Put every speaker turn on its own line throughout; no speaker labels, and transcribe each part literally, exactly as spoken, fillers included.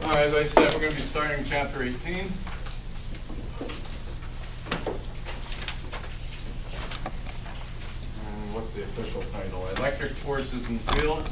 All right, as I said, we're going to be starting chapter eighteen. And what's the official title? Electric Forces and Fields.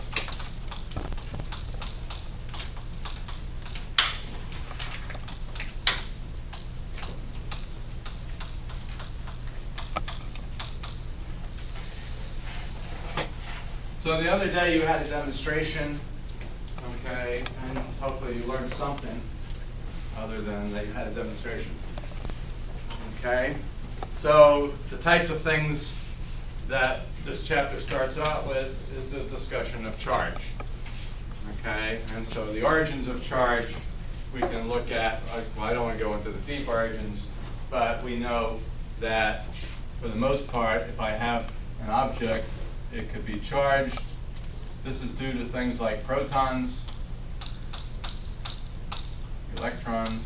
So the other day you had a demonstration, okay, and hopefully you learned something other than that you had a demonstration, okay? So the types of things that this chapter starts out with is a discussion of charge, okay? And so the origins of charge we can look at, well, I don't want to go into the deep origins, but we know that for the most part, if I have an object, it could be charged. This is due to things like protons, electrons.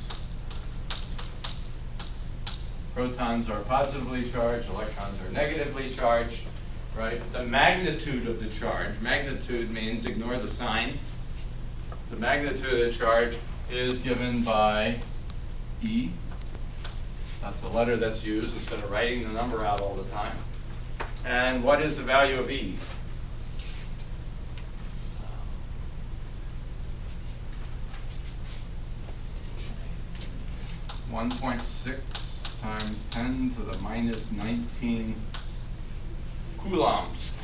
Protons are positively charged, electrons are negatively charged, right? The magnitude of the charge, magnitude means ignore the sign. The magnitude of the charge is given by E. That's a letter that's used instead of writing the number out all the time. And what is the value of E? one point six times ten to the minus nineteen coulombs.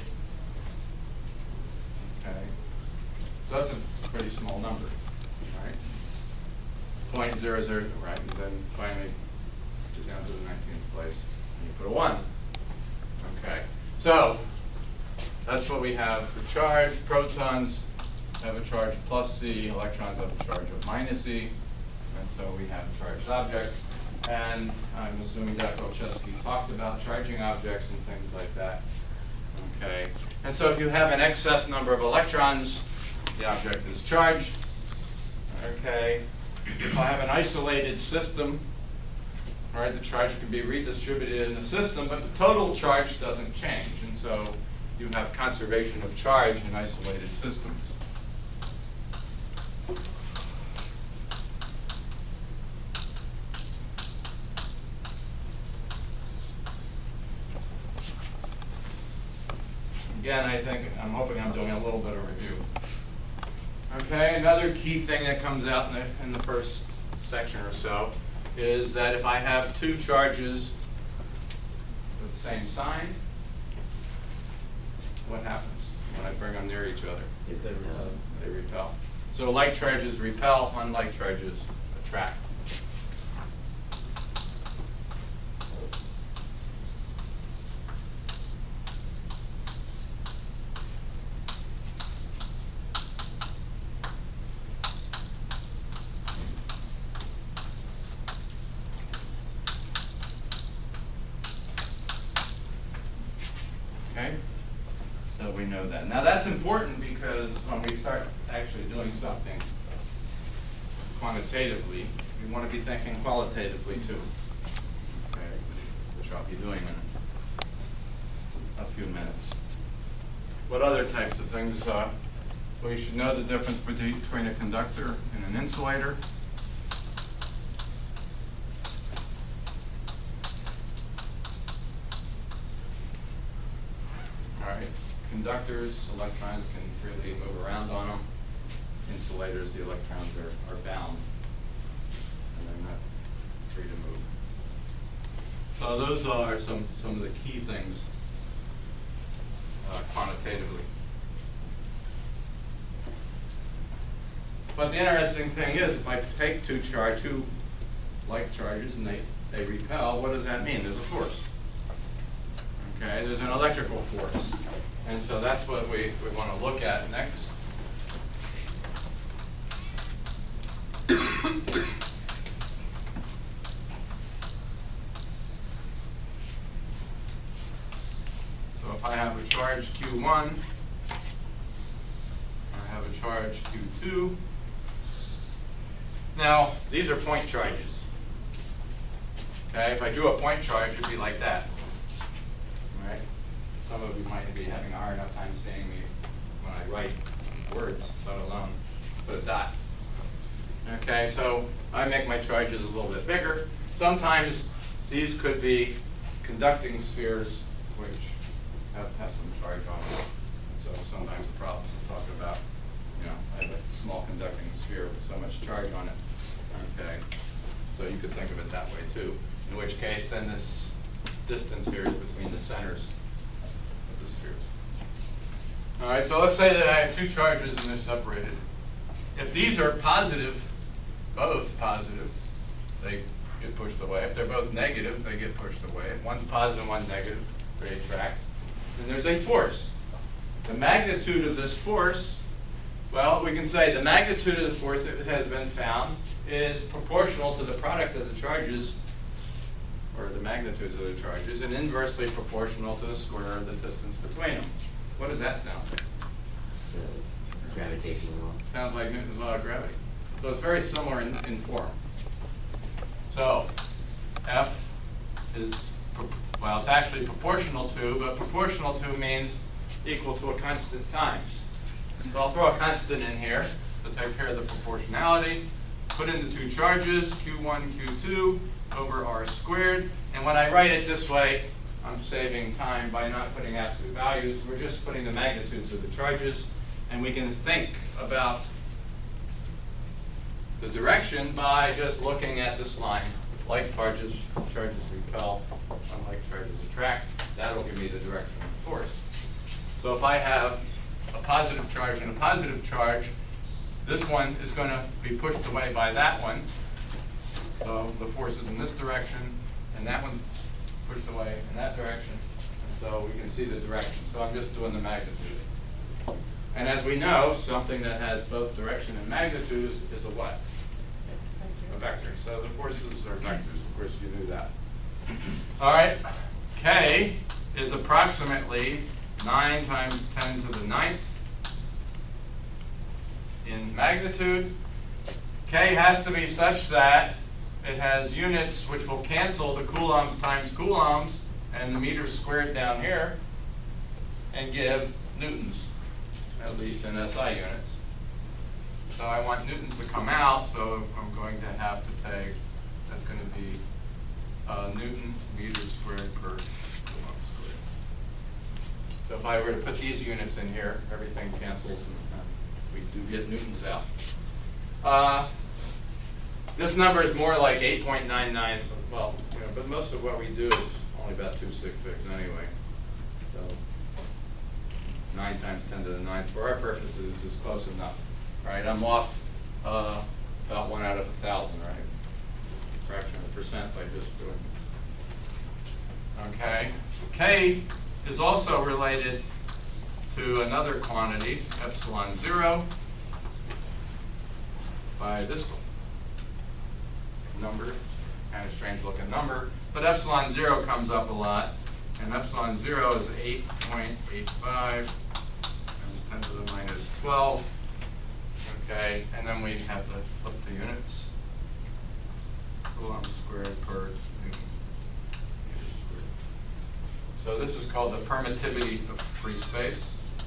Okay, so that's a pretty small number, right? Point zero zero, right? And then finally get down to the nineteenth place, and you put a one. Okay, so that's what we have for charge. Protons have a charge plus C, electrons have a charge of minus E, and so we have charged objects. And I'm assuming Doctor Olszewski talked about charging objects and things like that. Okay, and so if you have an excess number of electrons, the object is charged. Okay, if I have an isolated system, all right, the charge can be redistributed in the system, but the total charge doesn't change. And so you have conservation of charge in isolated systems. Again, I think, I'm hoping I'm doing a little bit of review. Okay, another key thing that comes out in the, in the first section or so is that if I have two charges with the same sign, what happens when I bring them near each other?
If they repel.
They repel. So like charges repel, unlike charges attract. Okay, so we know that. Now that's important because when we start actually doing something quantitatively, we want to be thinking qualitatively too, okay, which I'll be doing in a few minutes. What other types of things? Uh, well, you should know the difference between a conductor and an insulator. Conductors, electrons can freely move around on them. Insulators, the electrons are, are bound, and they're not free to move. So those are some, some of the key things uh, quantitatively. But the interesting thing is, if I take two charge, two like charges, and they, they repel, what does that mean? There's a force. Okay, there's an electrical force. And so that's what we, we want to look at next. So if I have a charge Q one, I have a charge Q two. Now, these are point charges. Okay, if I drew a point charge, it would be like that. Right? Some of you might be having a hard enough time seeing me when I write words, let alone put a dot. Okay, so I make my charges a little bit bigger. Sometimes these could be conducting spheres which have, have some charge on them. So sometimes the problems will talk about, you know, I have a small conducting sphere with so much charge on it. Okay, so you could think of it that way too. In which case, then this distance here is between the centers of the spheres. All right, so let's say that I have two charges and they're separated. If these are positive, both positive, they get pushed away. If they're both negative, they get pushed away. If one's positive and one's negative, they attract. Then there's a force. The magnitude of this force, well, we can say the magnitude of the force that has been found is proportional to the product of the charges, or the magnitudes of the charges, and inversely proportional to the square of the distance between them. What does that sound like?
The gravitational law.
Sounds like Newton's law of gravity. So it's very similar in, in form. So F is, well, it's actually proportional to, but proportional to means equal to a constant times. So I'll throw a constant in here to take care of the proportionality. Put in the two charges, Q one, Q two, over R squared. And when I write it this way, I'm saving time by not putting absolute values. We're just putting the magnitudes of the charges. And we can think about the direction by just looking at this line. Like charges, charges repel, unlike charges attract. That'll give me the direction of the force. So if I have a positive charge and a positive charge, this one is going to be pushed away by that one. So the force is in this direction, and that one pushed away in that direction. And so we can see the direction. So I'm just doing the magnitude. And as we know, something that has both direction and magnitude is, is a what? A vector. So the forces are vectors. Of course, you knew that. All right. K is approximately nine times ten to the ninth in magnitude. K has to be such that it has units which will cancel the coulombs times coulombs and the meters squared down here and give newtons, at least in S I units. So I want newtons to come out, so I'm going to have to take, that's going to be uh, newton meters squared per coulomb squared. So if I were to put these units in here, everything cancels and we do get newtons out. Uh, this number is more like eight point nine nine, well, you know, but most of what we do is only about two sig figs anyway. So nine times ten to the ninth, for our purposes, is close enough. All right, I'm off uh, about one out of a thousand, right? Fraction of a percent by just doing this. Okay, K is also related to another quantity, epsilon zero, by this number, kind of strange looking number, but epsilon zero comes up a lot, and epsilon zero is eight point eight five times ten to the minus twelve. Okay, and then we have to flip the units. Coulomb squared per newton meter squared. So this is called the permittivity of free space.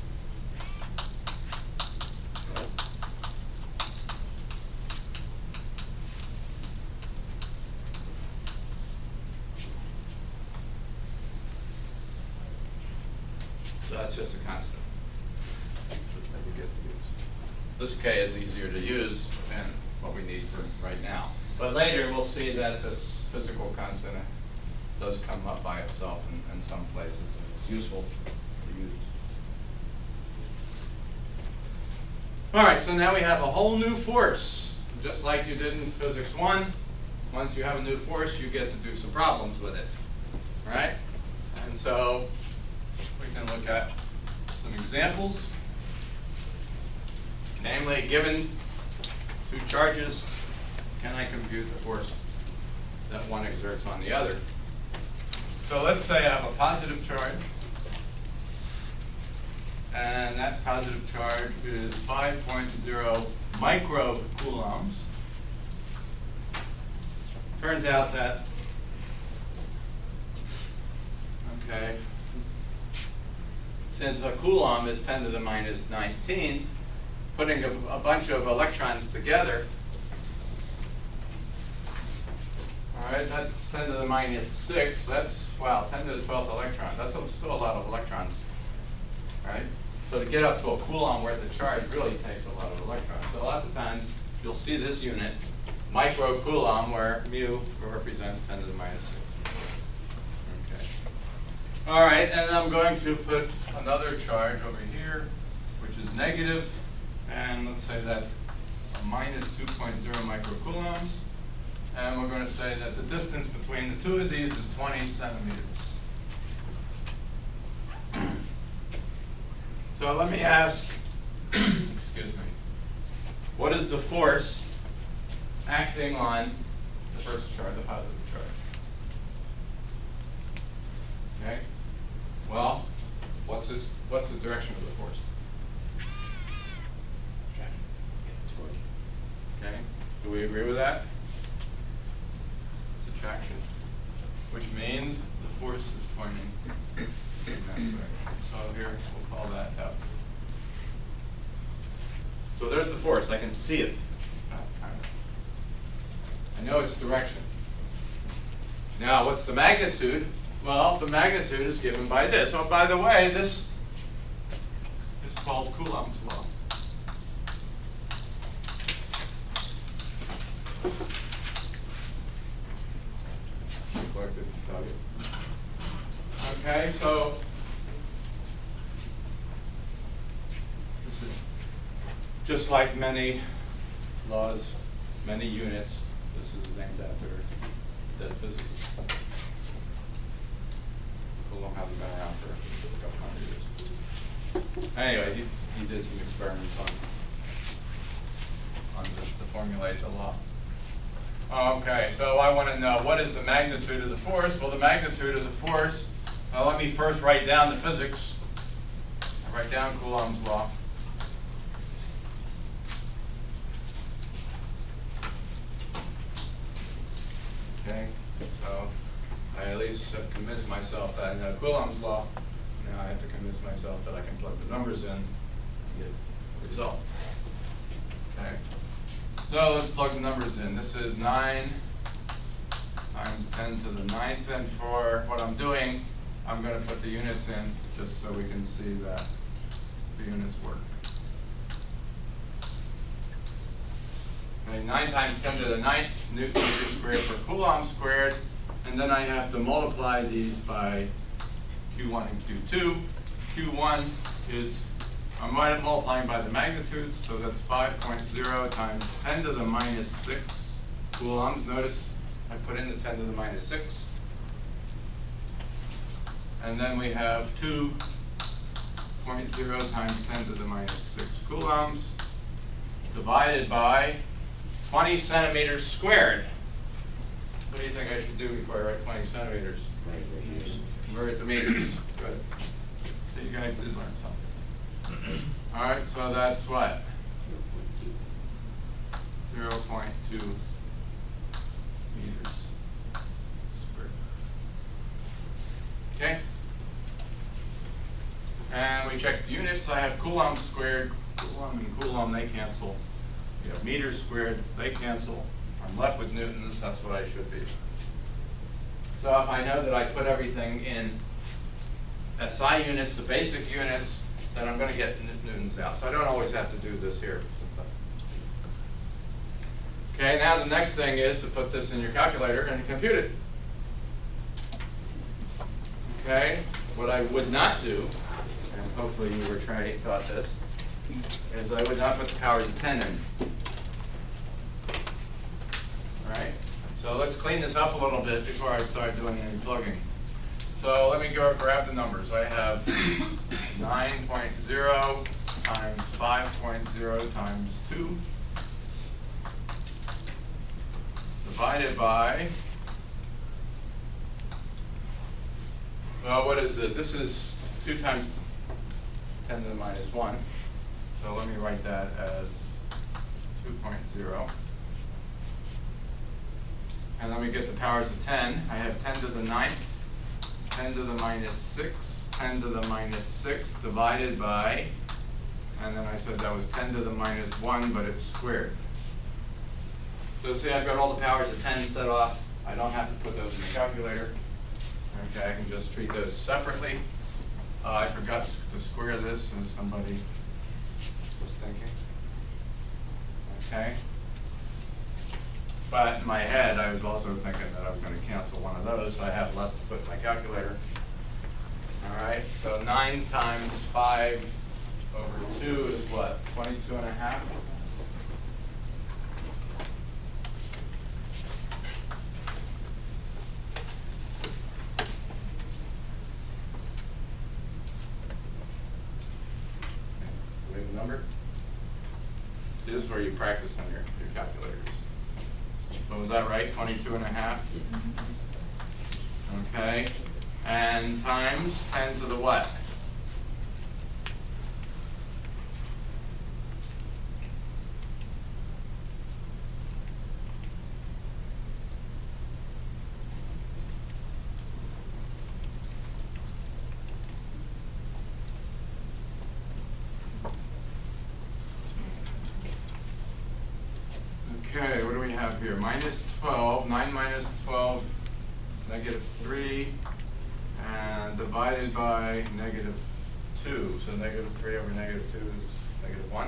So that's just a constant that we get to use. This K is easier to use than what we need for right now. But later we'll see that this physical constant does come up by itself in, in some places, and it's useful to use. All right, so now we have a whole new force. Just like you did in physics one, once you have a new force, you get to do some problems with it, right? And so we can look at some examples. Namely, given two charges, can I compute the force that one exerts on the other? So let's say I have a positive charge, and that positive charge is five point zero microcoulombs. Turns out that, okay, since a coulomb is ten to the minus nineteen, putting a, a bunch of electrons together All right, that's ten to the minus six. That's, wow, ten to the twelfth electron. That's a, still a lot of electrons, right? So to get up to a coulomb worth of charge really takes a lot of electrons. So lots of times you'll see this unit, microcoulomb, where mu represents ten to the minus six. Okay. All right, and I'm going to put another charge over here, which is negative, and let's say that's a minus two point zero microcoulombs. And we're going to say that the distance between the two of these is twenty centimeters. So let me ask, excuse me, what is the force acting on the first charge, the positive charge? Okay. Well, what's its, what's the direction of the force? Okay. Do we agree with that? It's attraction, which means the force is pointing in that direction. So here, we'll call that F. So there's the force. I can see it. I know its direction. Now, what's the magnitude? Well, the magnitude is given by this. Oh, by the way, this is called Coulomb's law. Okay, so this is just like many laws, many units. This is named after the physicist. Coulomb hasn't been around for a couple hundred years. Anyway, he, he did some experiments on, on this to formulate the law. Okay, so I want to know, what is the magnitude of the force? Well, the magnitude of the force, now let me first write down the physics. I'll write down Coulomb's law. Okay, so I at least have convinced myself that I know Coulomb's law. Now I have to convince myself that I can plug the numbers in and get the result. Okay, so let's plug the numbers in. This is nine times ten to the ninth, and for what I'm doing, I'm going to put the units in just so we can see that the units work. Okay, nine times ten to the ninth Newton meter squared per Coulomb squared, and then I have to multiply these by Q one and Q two. Q one is, I'm multiplying by the magnitude, so that's five point zero times ten to the minus six coulombs. Notice I put in the ten to the minus six. And then we have two point zero times ten to the minus six coulombs divided by twenty centimeters squared. What do you think I should do before I write twenty centimeters? Convert it to meters. Good. So you guys did learn something. All right, so that's what? zero point two meters squared. Okay? And we check the units. I have Coulomb squared. Coulomb and Coulomb, they cancel. We have meters squared, they cancel. I'm left with newtons, that's what I should be. So if I know that I put everything in S I units, the basic units, then I'm going to get newtons out. So I don't always have to do this here. Okay, now the next thing is to put this in your calculator and compute it. Okay, what I would not do, and hopefully you were trying to thought this, is I would not put the powers of ten in. All right, so let's clean this up a little bit before I start doing any plugging. So let me go grab the numbers. I have nine point zero times five point zero times two divided by, well, what is it? This is two times ten to the minus one. So let me write that as two point zero. And let me get the powers of ten. I have ten to the ninth, ten to the minus six, ten to the minus six divided by, and then I said that was ten to the minus one, but it's squared. So see, I've got all the powers of ten set off I don't have to put those in the calculator. Okay, I can just treat those separately. Uh, I forgot to square this, as somebody was thinking. Okay. But in my head, I was also thinking that I was going to cancel one of those, so I have less to put in my calculator. All right, so nine times five over two is what? twenty-two and a half? Do we have a number? See, this is where you practice on your, your calculators. So was that right? twenty-two and a half? Okay. And times ten to the what? Okay, what do we have here? Minus twelve, nine minus twelve, negative three, and divided by negative two. So negative three over negative two is negative one.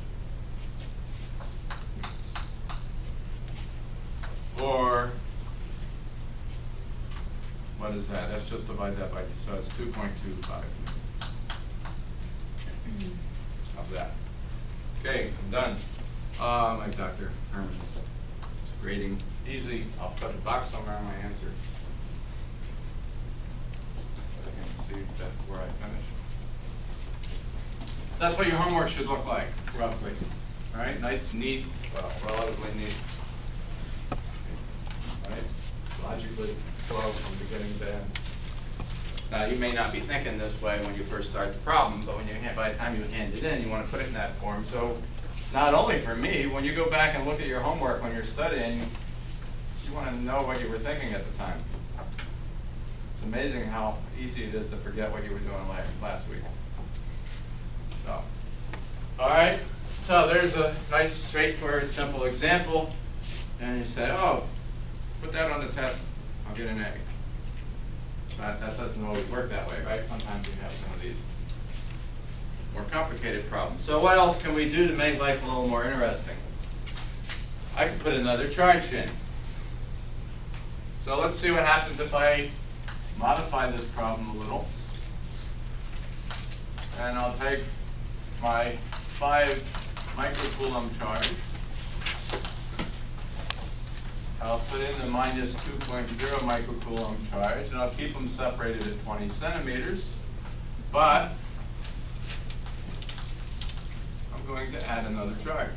Or, what is that? Let's just divide that by, so it's two point two five. How's that? Okay, I'm done. Uh, like Doctor Herman's grading easy. I'll put a box somewhere on my answer. So I can see that where I finish. That's what your homework should look like, roughly. All right, nice, neat, well, relatively neat. All right, logically flow from beginning to end. Now, you may not be thinking this way when you first start the problem, but when you hand, by the time you hand it in, you want to put it in that form. So, not only for me, when you go back and look at your homework when you're studying, you want to know what you were thinking at the time. It's amazing how easy it is to forget what you were doing last week. So, all right. So there's a nice, straightforward, simple example. And you say, oh, put that on the test, I'll get an A. But that doesn't always work that way, right? Sometimes you have some of these more complicated problems. So what else can we do to make life a little more interesting? I could put another charge in. So let's see what happens if I modify this problem a little. And I'll take my five microcoulomb charge. I'll put in the minus two point zero microcoulomb charge, and I'll keep them separated at twenty centimeters. But I'm going to add another charge.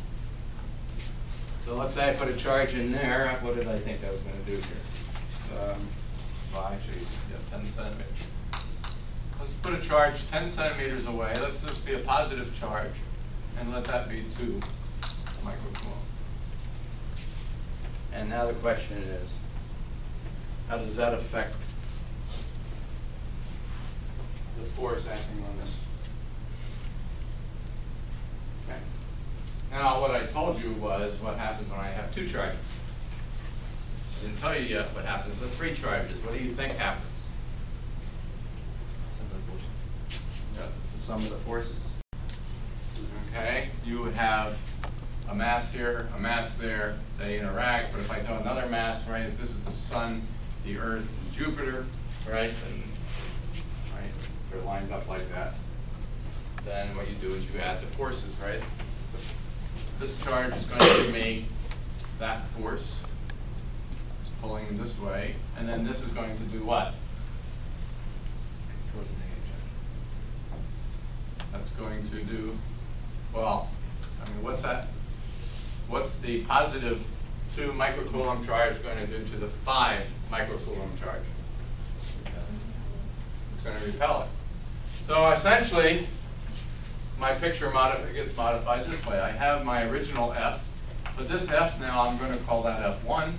So let's say I put a charge in there. What did I think I was going to do here? Um, well, actually, yeah, ten centimeters. Let's put a charge ten centimeters away. Let's just be a positive charge, and let that be two microcoulomb. And now the question is, how does that affect the force acting on this? Okay. Now, what I told you was what happens when I have two charges. I didn't tell you yet what happens with three charges. What do you think happens?
Sum of the forces.
Yeah, it's the sum of the forces. Okay, you would have a mass here, a mass there, they interact, but if I throw another mass, right, if this is the sun, the earth, and Jupiter, right, and right, they're lined up like that, then what you do is you add the forces, right? This charge is going to give me that force pulling this way, and then this is going to do what? That's going to do, well, I mean, what's that? What's the positive two microcoulomb charge going to do to the five microcoulomb charge? It's going to repel it. So essentially, my picture modif- gets modified this way. I have my original F, but this F now I'm going to call that F one.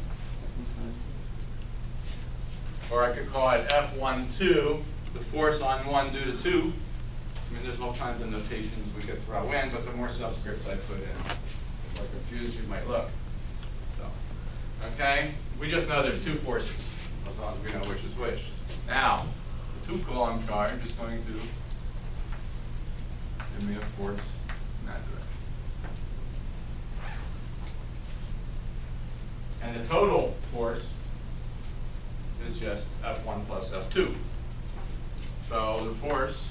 Or I could call it F one two, the force on one due to two. I mean, there's all kinds of notations we could throw in, but the more subscripts I put in, the more confused you might look. So, Okay? We just know there's two forces, as long as we know which is which. Now, the two coulomb charge is going to give me a force in that direction. And the total force is just F one plus F two. So the force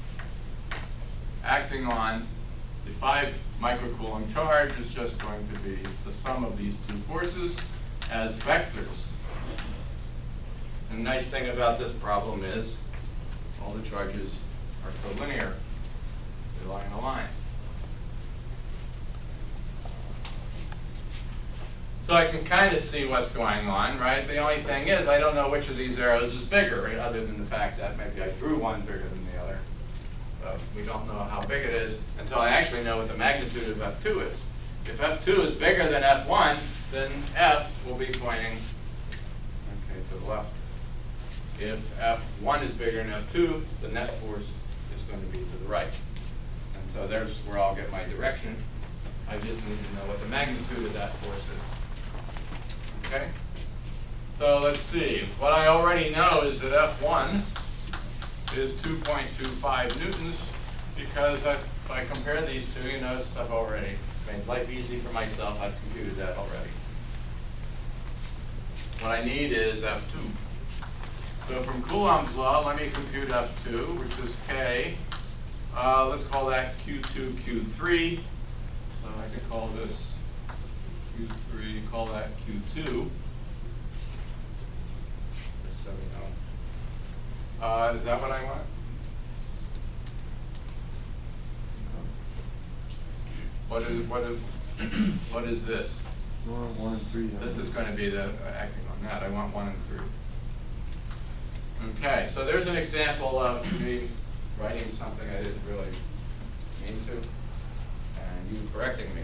acting on the five microcoulomb charge is just going to be the sum of these two forces as vectors. And the nice thing about this problem is all the charges are collinear. They lie in a line. So I can kind of see what's going on, right? The only thing is I don't know which of these arrows is bigger, right? Other than the fact that maybe I drew one bigger than the other. But we don't know how big it is until I actually know what the magnitude of F two is. If F two is bigger than F one, then F will be pointing okay, to the left. If F one is bigger than F two, the net force is going to be to the right. And so there's where I'll get my direction. I just need to know what the magnitude of that force is. Okay? So let's see. What I already know is that F one is two point two five newtons because I, if I compare these two, you notice I've already made life easy for myself. I've computed that already. What I need is F two. So from Coulomb's law, let me compute F two, which is K. Uh, let's call that Q two, Q three. So I could call this Q three, call that Q two. Just so we know. Uh, is that what I want? What is what is what is this?
One, one and three.
This is going to be the uh, acting on that. I want one and three. Okay, so there's an example of me writing something I didn't really mean to, and you correcting me.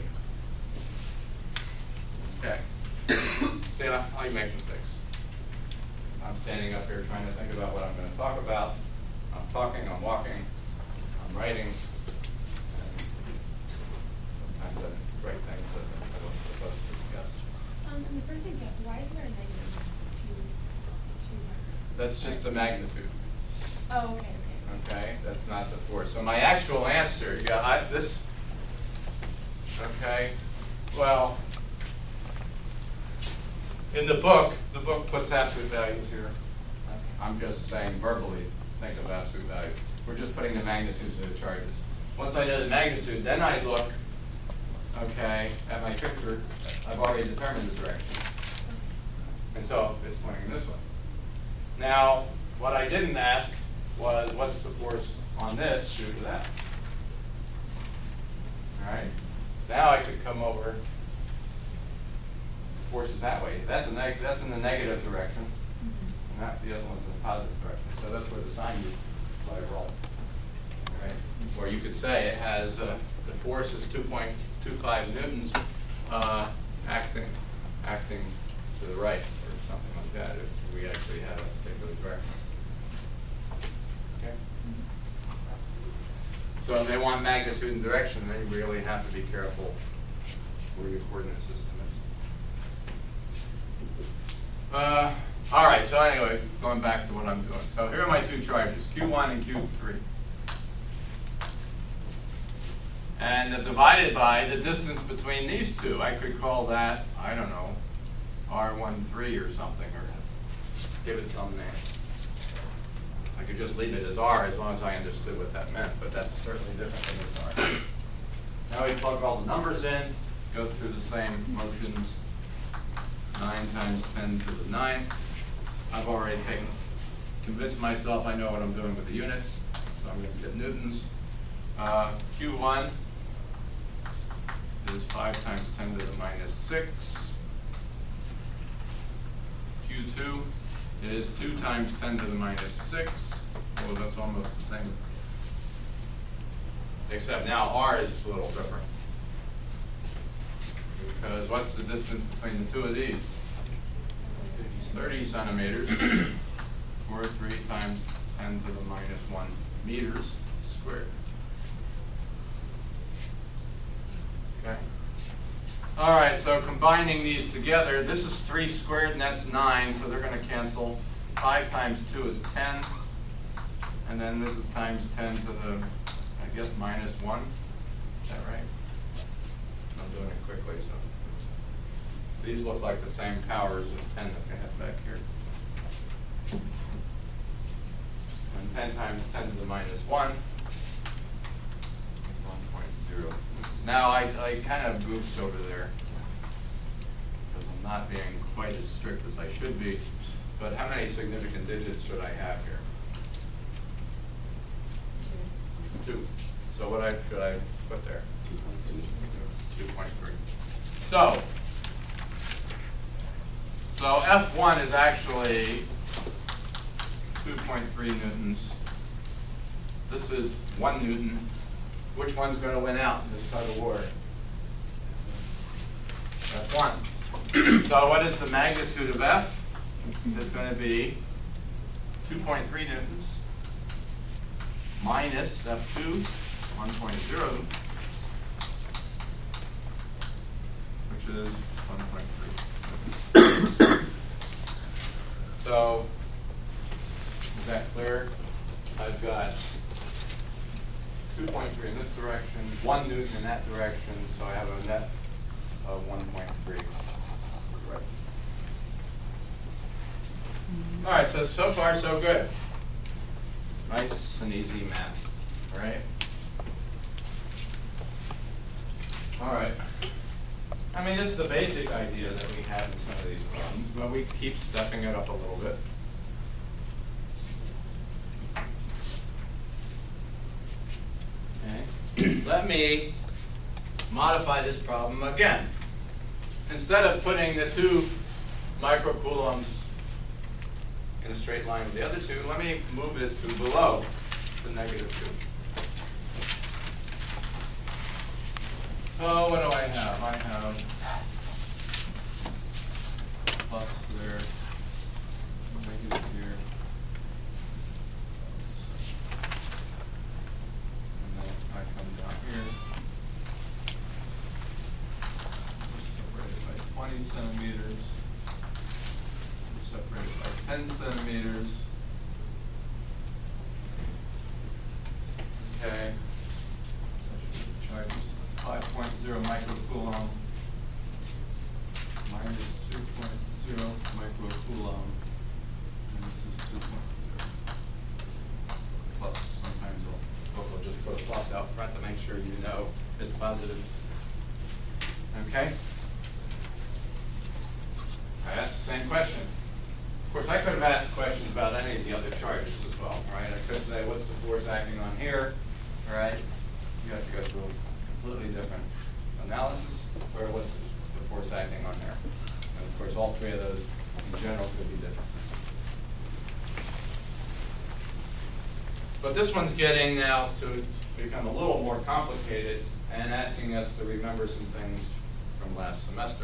Okay. See, I, I make mistakes. I'm standing up here trying to think about what I'm going to talk about. I'm talking, I'm walking, I'm writing, and sometimes I write things that I wasn't supposed to discuss.
Um, in the first example, why is there a negative next to two markers?
That's just the magnitude.
Oh, okay, okay.
Okay, that's not the force. So my actual answer, yeah, I, this, okay, well, in the book, the book puts absolute values here. I'm just saying verbally, think of absolute values. We're just putting the magnitudes of the charges. Once I know the magnitude, then I look, okay, at my picture. I've already determined the direction. And so it's pointing this way. Now, what I didn't ask was what's the force on this due to that? All right. Now I could come over. Force is that way. That's a neg that's in the negative direction, and that the other one's in the positive direction. So that's where the sign you play a role. All right. Or you could say it has uh, the force is two point two five newtons uh, acting acting to the right or something like that if we actually had a particular direction. Okay. So if they want magnitude and direction, then you really have to be careful where your coordinate system is. Uh, all right, so anyway, going back to what I'm doing. So here are my two charges, Q one and Q three. And they're divided by the distance between these two. I could call that, I don't know, R one three or something, or give it some name. I could just leave it as R as long as I understood what that meant, but that's certainly different than as R. Now we plug all the numbers in, go through the same motions. nine times ten to the ninth. I've already taken, convinced myself I know what I'm doing with the units, so I'm going to get newtons. Uh, Q one is five times ten to the minus six. Q two is two times ten to the minus six. Oh, that's almost the same. Except now R is a little different. Because what's the distance between the two of these? thirty centimeters, or three times ten to the minus one meters squared. Okay? All right, so combining these together, this is three squared and that's nine, so they're going to cancel. five times two is ten. And then this is times ten to the, I guess, minus one. Is that right? I'm doing it quickly, so. These look like the same powers as ten that we have back here. And ten times ten to the minus one. one point zero. Now, I, I kind of goofed over there because I'm not being quite as strict as I should be. But how many significant digits should I have here? Two. So what I, should I put there? two point three. So, so F one is actually two point three newtons. This is one newton. Which one's going to win out in this tug of war? F one. So what is the magnitude of F? It's going to be two point three newtons minus F two, one point zero, which is one point three. So, is that clear? I've got two point three in this direction, one newton in that direction, so I have a net of one point three. Right. All right, so so far so good. Nice and easy math, all right? All right. I mean, this is the basic idea that we have in some of these problems, but we keep stepping it up a little bit. Okay. Let me modify this problem again. Instead of putting the two microcoulombs in a straight line with the other two, let me move it to below the negative two. So what do I have? I have plus there, negative here, and then I come down here, separated by twenty centimeters. Separated by ten centimeters. Okay. Charges five point zero microcoulomb minus two point zero microcoulomb. And this is two point zero. Plus, sometimes we'll, we'll just put a plus out front to make sure you know it's positive. Okay? I asked the same question. Of course, I could have asked questions about any of the other charges as well, right? I could say, what's the force acting on here, right? You have to go through a completely different analysis, or what's the force acting on there? And of course, all three of those in general could be different. But this one's getting now to become a little more complicated and asking us to remember some things from last semester.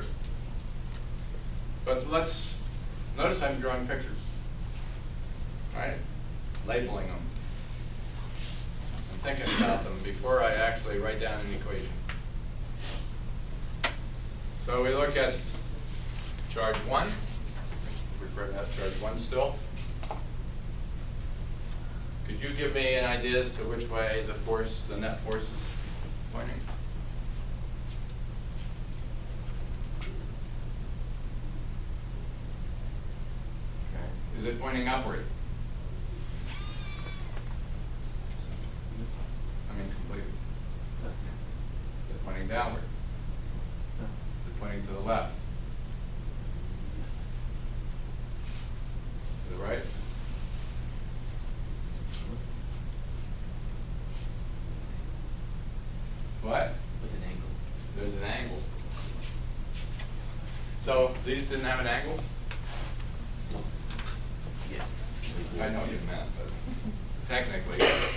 But let's notice I'm drawing pictures, right? Labeling them. I'm thinking about them before I actually write down an equation. So we look at charge one. We refer to that charge one still. Could you give me an idea as to which way the force, the net force is pointing? Is it pointing upward? I mean, completely. Is it pointing downward? Is it pointing to the left? To the right? What?
With an angle.
There's an angle. So these didn't have an angle?
Yes.
I know what you meant, but technically,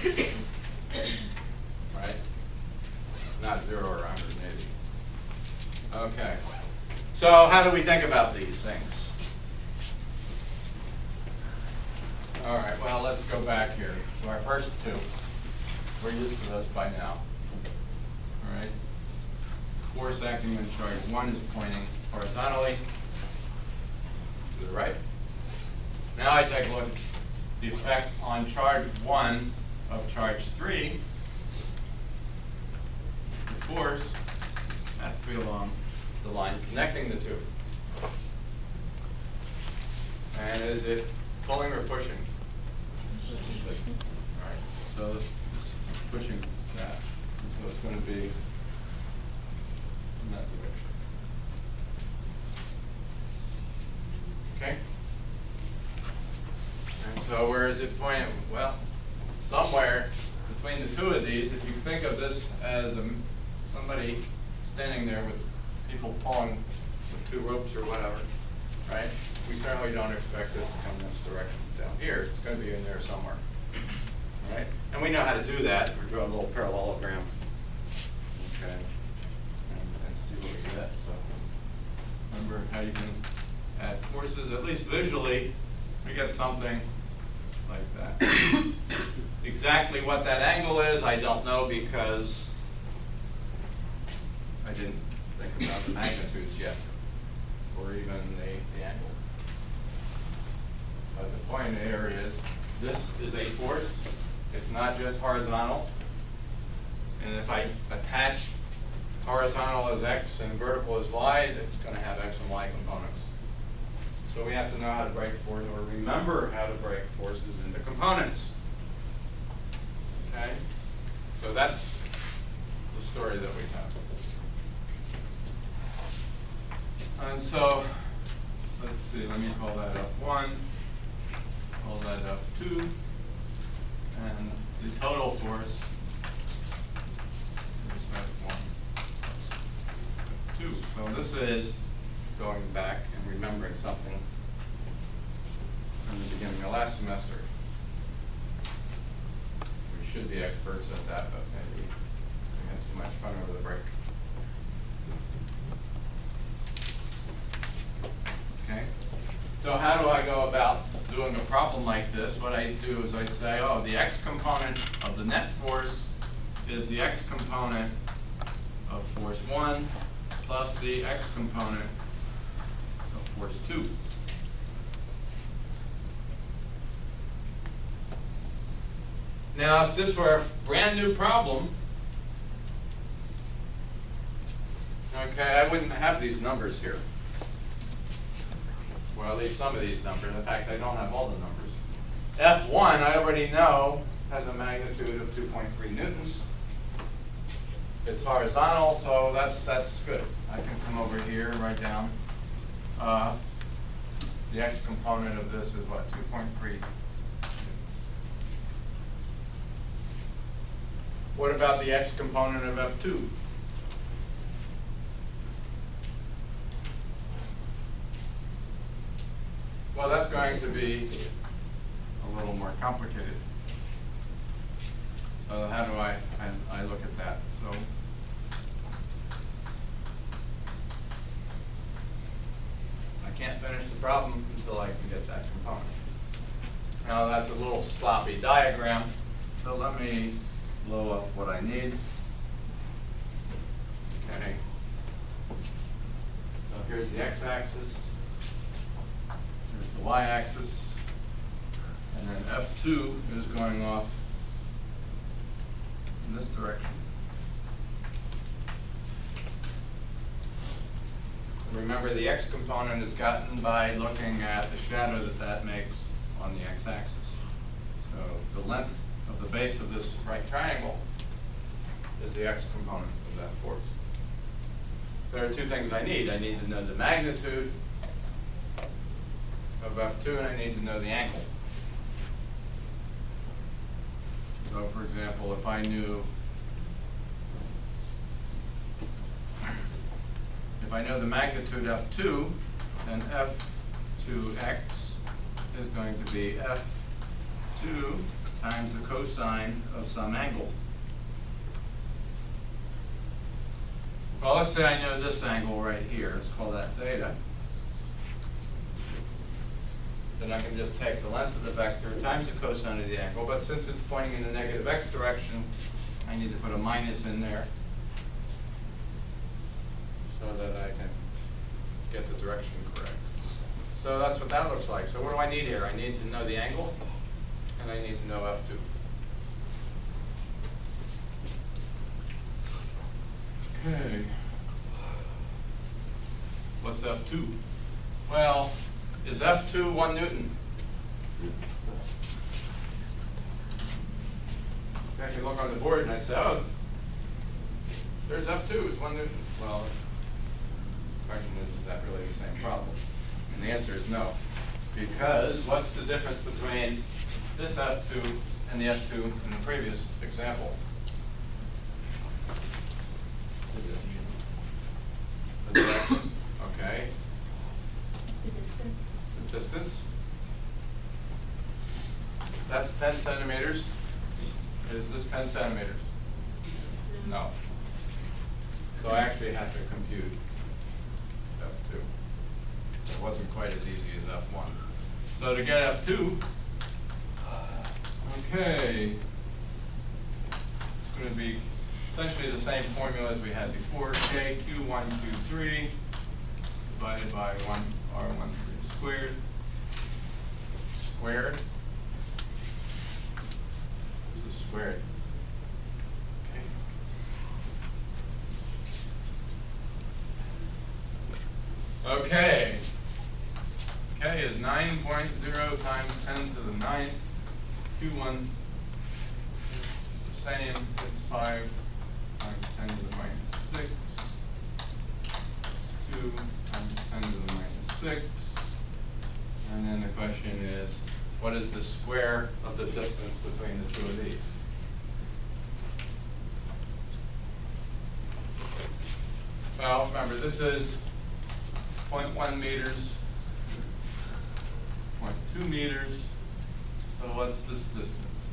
right? Not zero or one hundred eighty. Okay. So how do we think about these things? All right, well, let's go back here to our first two. We're used to those by now. All right? force acting on charge one is pointing horizontally to the right. Now I take a look at the effect on charge one of charge three. The force has to be along the line connecting the two. And is it pulling or pushing? Pushing. All right, so this is pushing that. So it's going to be in that direction. Okay? And so where is it pointing? Well, somewhere between the two of these, if you think of this as a, somebody standing there with people pulling with two ropes or whatever, right? We certainly don't expect this to come this direction down here. It's going to be in there somewhere, right? And we know how to do that. We draw a little parallelogram, okay, and, and see what we get. So remember how you can add forces, at least visually, we get something like that. Exactly what that angle is, I don't know because I didn't think about the magnitudes yet, or even the, the angle. But the point there is, this is a force. It's not just horizontal. And if I attach horizontal as x and vertical as y, it's going to have x and y components. So we have to know how to break forces, or remember how to break forces into components. Okay? So that's the story that we have. And so, let's see, let me call that F one, call that F two, and the total force is F one, two. So this is going back and remembering something from the beginning of last semester. We should be experts at that, but maybe we had too much fun over the break. Okay, so how do I go about doing a problem like this? What I do is I say, oh, the x component of the net force is the x component of force one plus the x component of force two. Now, if this were a brand new problem, okay, I wouldn't have these numbers here. Well, at least some of these numbers. In fact, I don't have all the numbers. F one, I already know, has a magnitude of two point three newtons. It's horizontal, so that's that's good. I can come over here and write down uh, the x component of this is what, two point three. What about the x component of F two? Well, that's going to be a little more complicated. So how do I, I, I look at that? So I can't finish the problem until I can get that component. Now that's a little sloppy diagram, so let me blow up what I need. Okay. So here's the x-axis. Here's the y-axis. And then F two is going off in this direction. Remember, the x component is gotten by looking at the shadow that that makes on the x-axis. So the length of the base of this right triangle is the x component of that force. There are two things I need. I need to know the magnitude of F two, and I need to know the angle. So for example, if I knew if I know the magnitude F two, then F two x is going to be F two times the cosine of some angle. Well, let's say I know this angle right here. Let's call that theta. Then I can just take the length of the vector times the cosine of the angle. But since it's pointing in the negative x direction, I need to put a minus in there. So that's what that looks like. So what do I need here? I need to know the angle, and I need to know F two. Okay. What's F two? Well, is F two one Newton? I can look on the board and I say, oh, there's F two, it's one Newton. Well, the question is, is that really the same problem? And the answer is no. Because what's the difference between this F two and the F two in the previous example? The direction, okay.
The distance.
The distance. That's ten centimeters. Is this ten centimeters? No. So I actually have to compute F two. It wasn't quite as easy as F one. So to get F two, okay, it's going to be essentially the same formula as we had before. K Q one Q three divided by one R one three squared. Squared. This is squared. Okay. Okay. K is nine point zero times ten to the ninth. Q one is the same. It's five times ten to the minus six. It's two times ten to the minus six. And then the question is, what is the square of the distance between the two of these? Well, remember, this is zero point one meters, zero point two meters. So what's this distance?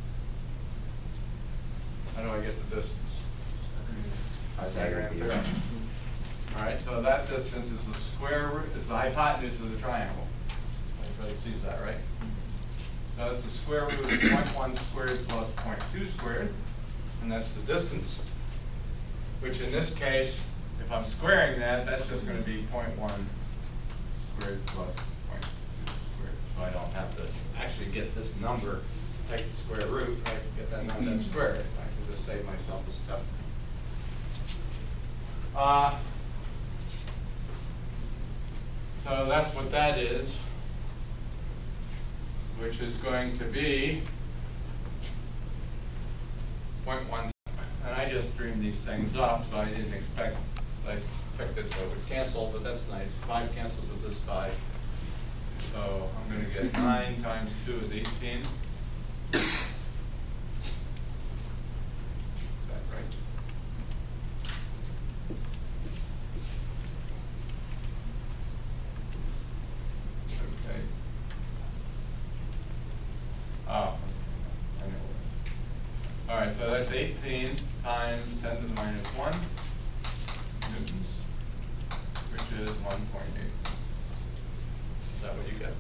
How do I get the distance?
Pythagorean theorem.
All right, so that distance is the square root, is the hypotenuse of the triangle. Everybody sees that, right? So that's the square root of zero point one squared plus zero point two squared, and that's the distance, which in this case, if I'm squaring that, that's just going to be zero point one squared plus zero point two squared. So I don't have to actually get this number, take the square root, I can get that number and square it. I can just save myself a step. Uh, so that's what that is, which is going to be zero point one. And I just dreamed these things up, so I didn't expect, I picked it so it would cancel, but that's nice. Five cancels with this five. So I'm going to get nine times two is eighteen. Is that right? Okay. Oh, I know. All right, so that's eighteen times ten to the minus one newtons, which is one point eight. Is that what you get?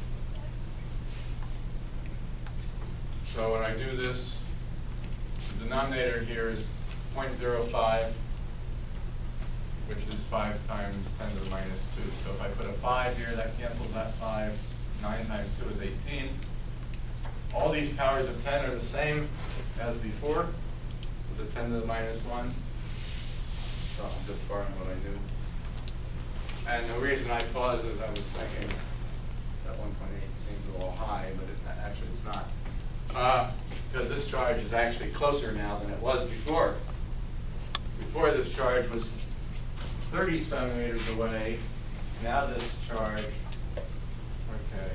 So when I do this, the denominator here is zero point zero five, which is five times ten to the minus two. So if I put a five here, that cancels that five. nine times two is eighteen. All these powers of ten are the same as before, with the ten to the minus one. So I'm just borrowing what I knew. And the reason I paused is I was thinking that one point eight seems a little high, but it, actually it's not. Uh, because this charge is actually closer now than it was before. Before this charge was thirty centimeters away. Now this charge, okay,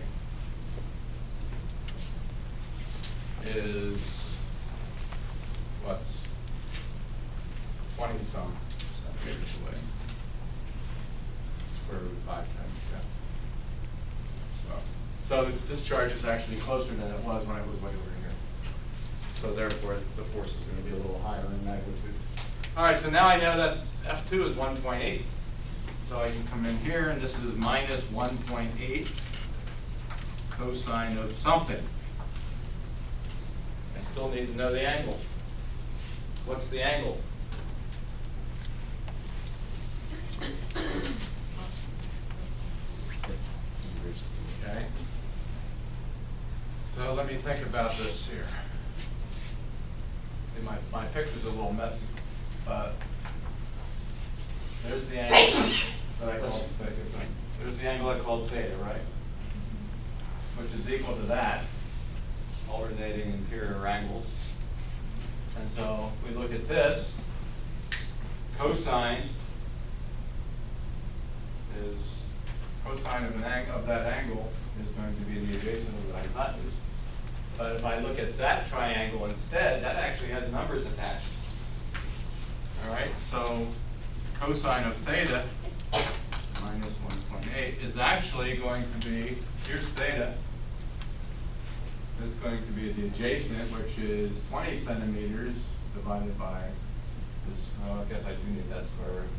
is what's twenty some centimeters away. Square root of five times ten. So, so this charge is actually closer than it was when it was way over here. So therefore, the force is going to be a little higher in magnitude. All right, so now I know that F two is one point eight. So I can come in here, and this is minus one point eight cosine of something. I still need to know the angle. What's the angle?
Inverse
think about this here? See, my, my picture's a little messy, but there's the angle that I called theta. There's the angle I called theta, right? Which is equal to that, alternating interior angles. And so we look at this, cosine is, cosine of an ang of that angle is going to be the adjacent of the hypotenuse. But if I look at that triangle instead, that actually has numbers attached. All right, so cosine of theta minus one point eight is actually going to be, here's theta, it's going to be the adjacent, which is twenty centimeters divided by this, well, I guess I do need that square root.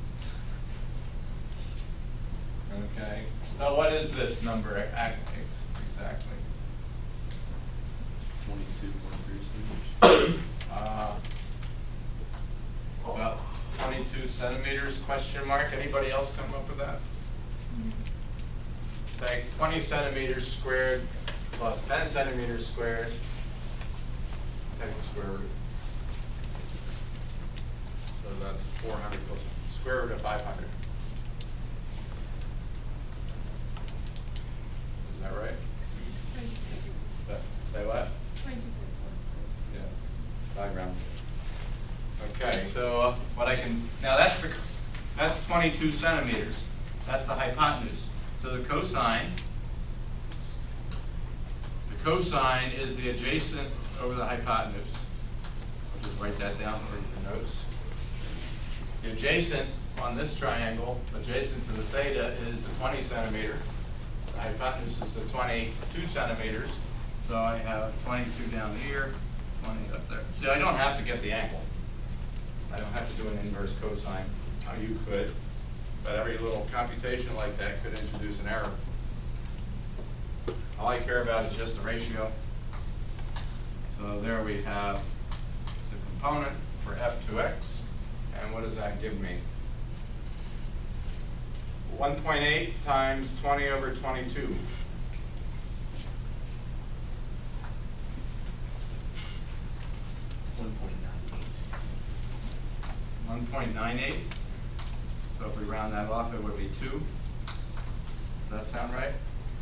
Okay, so what is this number ac- exactly?
Twenty-two point three centimeters.
Uh, Well, twenty-two centimeters, question mark. Anybody else come up with that? Like twenty centimeters squared plus ten centimeters squared. Take the square root. So that's four hundred plus square root of five hundred. Is that right? But- Say what? Yeah, five round. Okay, so uh, what I can, now that's the, that's twenty-two centimeters. That's the hypotenuse. So the cosine, the cosine is the adjacent over the hypotenuse. I'll just write that down for your notes. The adjacent on this triangle, adjacent to the theta, is the twenty centimeter. The hypotenuse is the twenty-two centimeters. So I have twenty-two down here, twenty up there. See, I don't have to get the angle. I don't have to do an inverse cosine. Now you could, but every little computation like that could introduce an error. All I care about is just the ratio. So there we have the component for f two x. And what does that give me? one point eight times twenty over twenty-two.
One point nine eight.
one point nine eight. So if we round that off, it would be two. Does that sound right?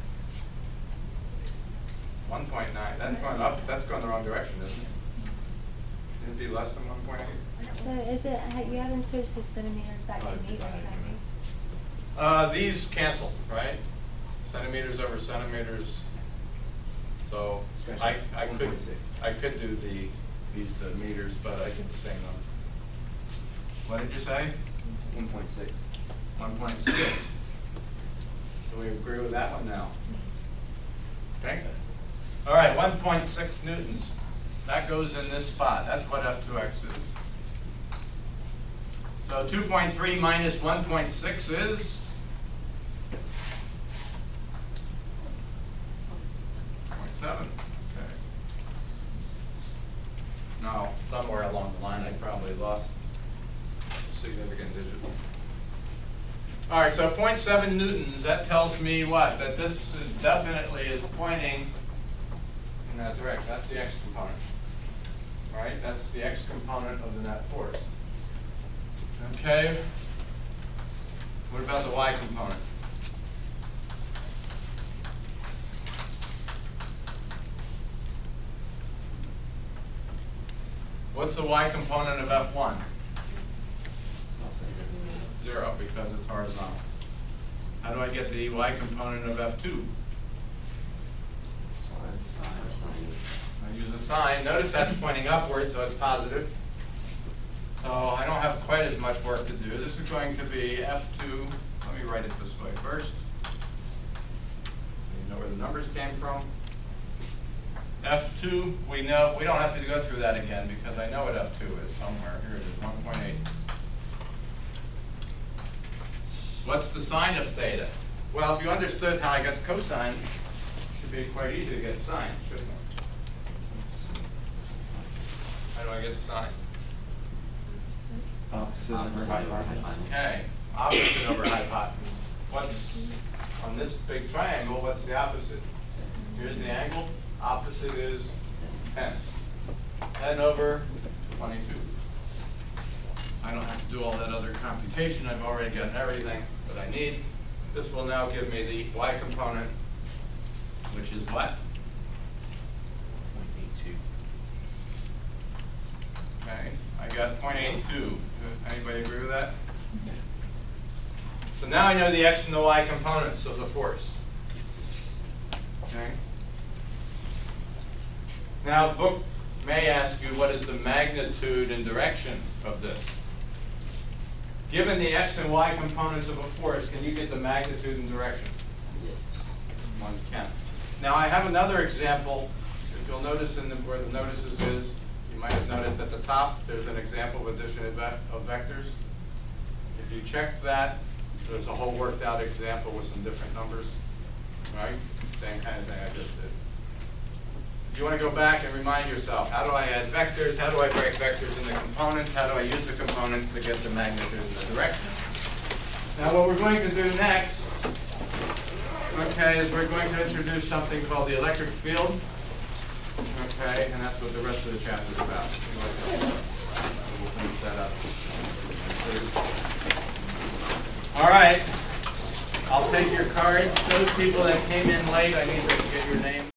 one point nine. That's going up. That's going the wrong direction, isn't it? Shouldn't it be less than one point eight?
So is it, ha- you haven't switched the centimeters back to
Oh,
meters,
divided.
have you?
Uh, these cancel, right? Centimeters over centimeters. So I, I could,
one point six.
I could do the, these to meters, but I get the same number. What did you say?
One point six.
one point six. Do we agree with that one now? Okay. All right, one point six newtons. That goes in this spot. That's what f two x is. So two point three minus one point six is? zero point seven. Okay. Now, somewhere along the line, I probably lost a significant digit. All right, so zero point seven newtons, that tells me what? That this is definitely is pointing in that direction. That's the x component. All right, that's the x component of the net force. Okay. What about the y component? What's the y component of F one? Zero, because it's horizontal. How do I get the y component of F two?
Sine.
I use a sign. Notice that's pointing upward, so it's positive. So I don't have quite as much work to do. This is going to be F two. Let me write it this way first. So you know where the numbers came from. F two, we know, we don't have to go through that again because I know what F two is somewhere. Here it is, one point eight. What's the sine of theta? Well, if you understood how I got the cosine, it should be quite easy to get the sine, shouldn't it? How do I get the sine?
Opposite
Opposite
over
over
hypotenuse.
hypotenuse.
Okay, opposite over hypotenuse. What's, on this big triangle, what's the opposite? Here's the angle, Opposite is ten. ten over twenty-two. I don't have to do all that other computation. I've already got everything that I need. This will now give me the y component, which is what?
Point eight two.
Okay, I got zero point eight two. Anybody agree with that? So now I know the x and the y components of the force. Okay. Now, the book may ask you what is the magnitude and direction of this. Given the x and y components of a force, can you get the magnitude and direction?
Yes.
One can. Now, I have another example. If you'll notice in the, where the notices is, you might have noticed at the top, there's an example of addition of, ve of vectors. If you check that, there's a whole worked out example with some different numbers, right? Same kind of thing I just did. You want to go back and remind yourself, how do I add vectors? How do I break vectors into components? How do I use the components to get the magnitude and the direction? Now what we're going to do next, okay, is we're going to introduce something called the electric field. Okay, and that's what the rest of the chapter is about. We'll finish that up. All right, I'll take your cards. Those people that came in late, I need to get your name.